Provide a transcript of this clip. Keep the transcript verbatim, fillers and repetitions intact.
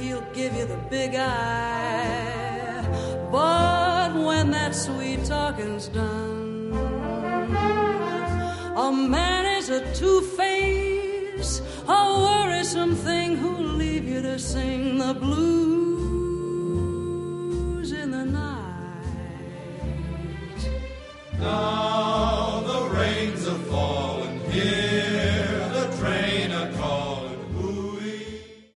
he'll give you the big eye. But when that sweet talking's done, a man is a two-face, a worrisome thing who'll leave you to sing the blues in the night. No.